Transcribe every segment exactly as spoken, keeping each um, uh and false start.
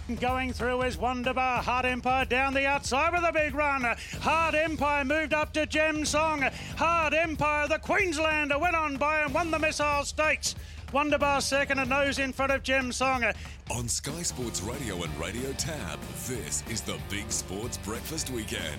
Going through is Wonderbar. Hard Empire down the outside with a big run. Hard Empire moved up to Gem Song. Hard Empire, the Queenslander, went on by and won the Missile Stakes. Wonderbar second, a nose in front of Gem Song. On Sky Sports Radio and Radio Tab, this is the Big Sports Breakfast Weekend.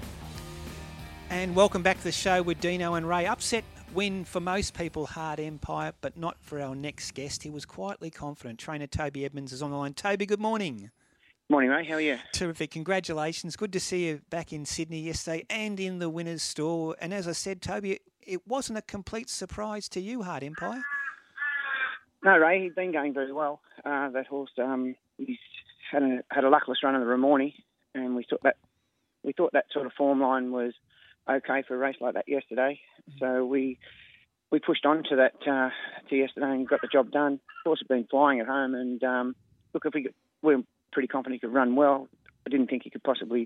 And welcome back to the show with Dino and Ray. Upset win for most people, Hard Empire, but not for our next guest. He was quietly confident. Trainer Toby Edmonds is on the line. Toby, good morning. Morning, Ray. How are you? Terrific. Congratulations. Good to see you back in Sydney yesterday and in the winner's stall. And as I said, Toby, it wasn't a complete surprise to you, Hard Empire. No, Ray, he's been going very well. Uh, that horse, um, he's had a, had a luckless run in the Ramornie, and we thought that we thought that sort of form line was okay for a race like that yesterday. Mm-hmm. So we we pushed on to that uh, to yesterday and got the job done. Of course, had been flying at home, and um, look, if we could, we were pretty confident he could run well. I didn't think he could possibly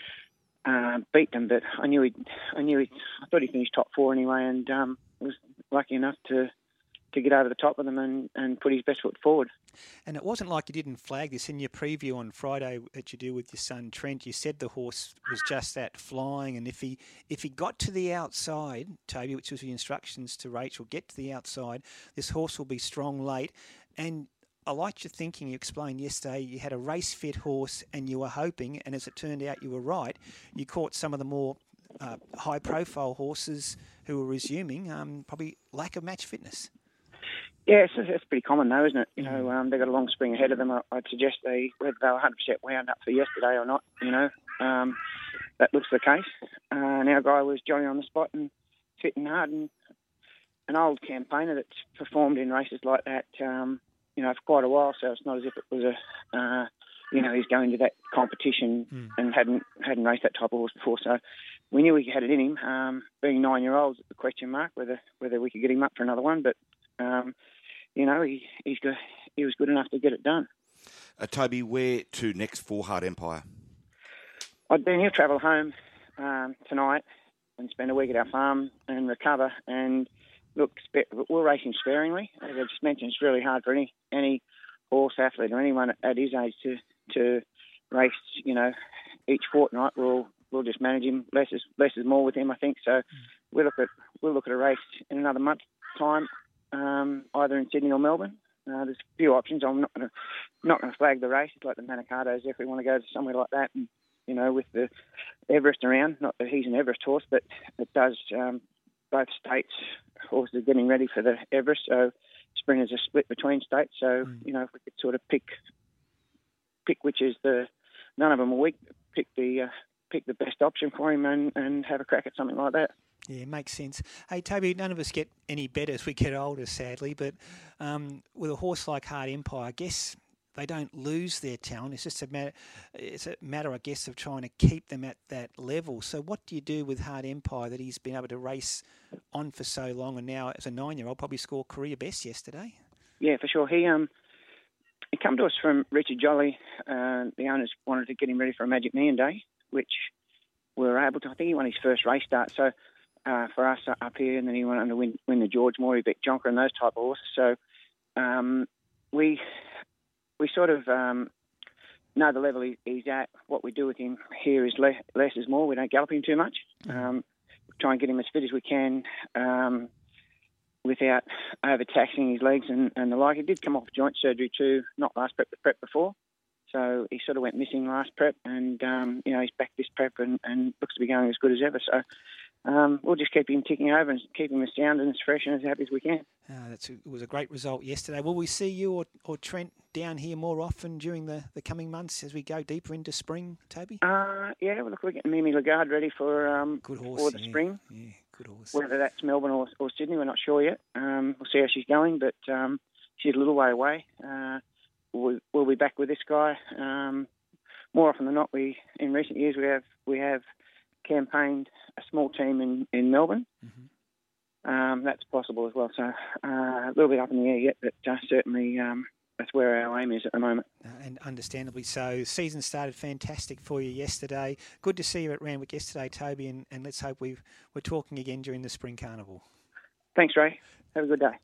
uh, beat them, but I knew he I knew he I thought he finished top four anyway, and um, was lucky enough to. to get over the top of them and, and put his best foot forward. And it wasn't like you didn't flag this in your preview on Friday that you do with your son Trent. You said the horse was just that, flying, and if he if he got to the outside, Toby, which was the instructions to Rachel, get to the outside, this horse will be strong late. And I liked your thinking. You explained yesterday you had a race-fit horse and you were hoping, and as it turned out you were right, you caught some of the more uh, high-profile horses who were resuming, um, probably lack of match fitness. Yeah, it's, it's pretty common though, isn't it? You know, um, they've got a long spring ahead of them. I, I'd suggest they, whether they were one hundred percent wound up for yesterday or not, you know, um, that looks the case. Uh, and our guy was Johnny on the spot and fit and hard, and an old campaigner that's performed in races like that, um, you know, for quite a while. So it's not as if it was a, uh, you know, he's going to that competition mm. and hadn't hadn't raced that type of horse before. So we knew we had it in him. Um, being nine year olds, the question mark whether whether we could get him up for another one, but. Um, you know, he he's good, he was good enough to get it done. Uh, Toby, where to next for Hard Empire? I'd been here, travel home um, tonight and spend a week at our farm and recover. And look, we're racing sparingly. As I just mentioned, it's really hard for any any horse athlete or anyone at his age to to race. You know, each fortnight we'll we'll just manage him. Less is less is more with him, I think. So mm. we look at we'll look at a race in another month's time. Um, either in Sydney or Melbourne. Uh, there's a few options. I'm not going to not going to flag the race. It's like the Manicados if we want to go to somewhere like that. And, you know, with the Everest around, not that he's an Everest horse, but it does um, both states. Horses are getting ready for the Everest, so sprinters are split between states. So, mm. you know, if we could sort of pick pick which is the, none of them are weak, pick the, uh, pick the best option for him and, and have a crack at something like that. Yeah, makes sense. Hey, Toby, none of us get any better as we get older, sadly, but um, with a horse like Hard Empire, I guess they don't lose their talent. It's just a matter, it's a matter, I guess, of trying to keep them at that level. So what do you do with Hard Empire that he's been able to race on for so long and now, as a nine-year-old, probably score career best yesterday? Yeah, for sure. He um he come to us from Richard Jolly. Uh, the owners wanted to get him ready for a Magic Million Day, which we were able to. I think he won his first race start, so... Uh, for us uh, up here, and then he went on to win, win the George Moore, he beat Jonker and those type of horses. So um, we we sort of um, know the level he, he's at. What we do with him here is le- less is more. We don't gallop him too much. Um, we try and get him as fit as we can um, without overtaxing his legs and, and the like. He did come off joint surgery too, not last prep, but prep before. So he sort of went missing last prep, and um, you know he's back this prep and, and looks to be going as good as ever. So um, we'll just keep him ticking over and keep him as sound and as fresh and as happy as we can. Uh, that's a, it was a great result yesterday. Will we see you or, or Trent down here more often during the, the coming months as we go deeper into spring, Toby? Uh, yeah, well, look, we're getting Mimi Lagarde ready for um, good horse, for the yeah. spring. Yeah, good horse. Whether that's Melbourne or, or Sydney, we're not sure yet. Um, we'll see how she's going, but um, she's a little way away. Uh, we'll, we'll be back with this guy. Um, more often than not, we in recent years we have we have campaigned a small team in, in Melbourne. Mm-hmm. Um, that's possible as well. So uh, a little bit up in the air yet, but uh, certainly um, that's where our aim is at the moment. Uh, and understandably so. Season started fantastic for you yesterday. Good to see you at Randwick yesterday, Toby, and, and let's hope we've, we're talking again during the Spring Carnival. Thanks, Ray. Have a good day.